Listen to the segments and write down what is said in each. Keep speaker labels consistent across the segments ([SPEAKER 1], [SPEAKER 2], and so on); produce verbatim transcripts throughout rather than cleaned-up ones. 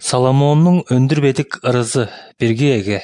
[SPEAKER 1] Соломонның өндір бедік ырызы бірге еге.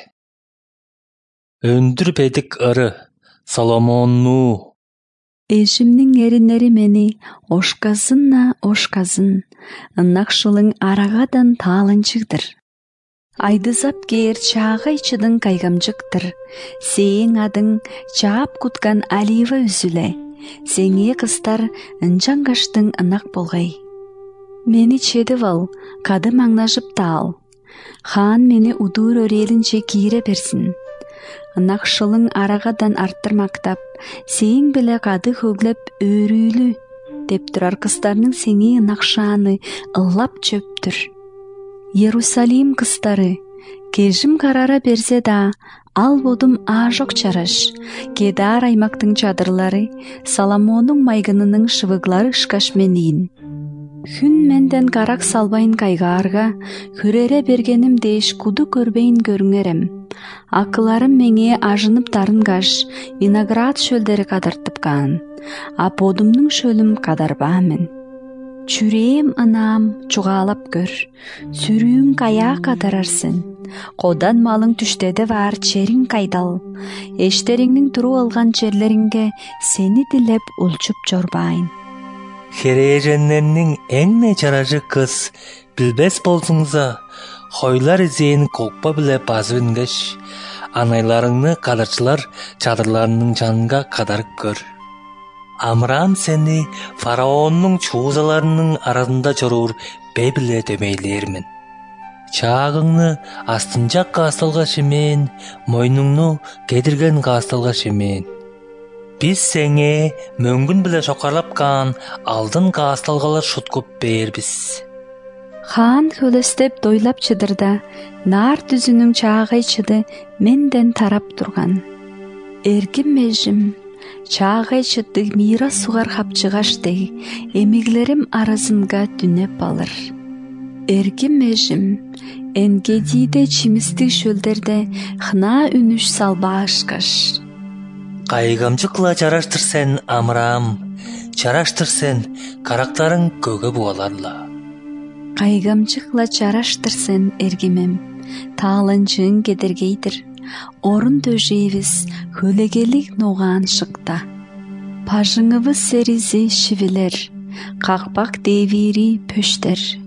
[SPEAKER 1] Өндір бедік ыры Соломонну.
[SPEAKER 2] Eşimnin erinleri meni oşkazınna oşkazın, ыннақшылың арағадан талынчыгдыр. Айдызап кер чаға içidin кайгамжыктыр. Сең адың чаап куткан алива үзіле. Сеңе қыстар ынчаңгаштың ынақ болғай. Мені чедіп ал, кады маңнажып тал. Хан мені удур өрелінче кире берсін. Ынақшылың арағадан арттырмақтап, сең біле қады хөглеп өрүлі, деп тұрар қыстарының сеңе ынақшаны ыллап чөптір. Иерусалим қыстары, кежім қарара берсе да, ал бодым ажок чараш, Кедар аймақтың чадырлары, Соломонның майгынының шывыглары шкашменейін. Хүн менден қарақ салбайын кайғарға, хүрере бергенім дейш куду көрбейін көріңерім. Акыларым меңе ажынып тарынгаш, виноград шөлдері қадыртыпқан, а подымның шөлім қадарбамын. Чүреем анам чуғалап көр, сүрүүң кая қадарарсын. Кодан малың түштеді var черің кайдал. Эштеріңнің тұру алған жерлеріңге сені дилеп улчуп жорбайын.
[SPEAKER 1] Хереженнернің әңне жаражы қыз білбес болсыңыза, хойлар изейін kokpa біле базывынгаш, анайларыңны қадарчылар чадырларының жанға қадарып көр. Амрам сені фараонның чуғызаларының арасында жорур бәбіле дөмейлермін. Чағыңны астынжақ қастылға шемен, мойныңны кедірген қастылға шемен. Біз сәңе мөңгін біле шоқарлапқан алдын қастылғалар шұткып бербіз.
[SPEAKER 2] Хан хөлестеп дойлап чыдырда, нар түзінің чағай чыды менден тарап тұрған. Эргім межім, чағай чыды мира суғар хапчығашты, емеглерім арасынға дүнеп алыр. Эргім межім, Энгедиде чимістік шөлдерде хна үнүш салба ашкаш.
[SPEAKER 1] Қайғамжықла жараштыр сен, Амрам, жараштыр сен, қарақтарың көгі буаларла.
[SPEAKER 2] Қайғамжықла жараштыр сен, эргемем, талынчың кедергейдір. Орын дөжейвіз хөлегелік ноған шықта. Пажыңывыз серизи шивилер, қақпақ девири пөштер.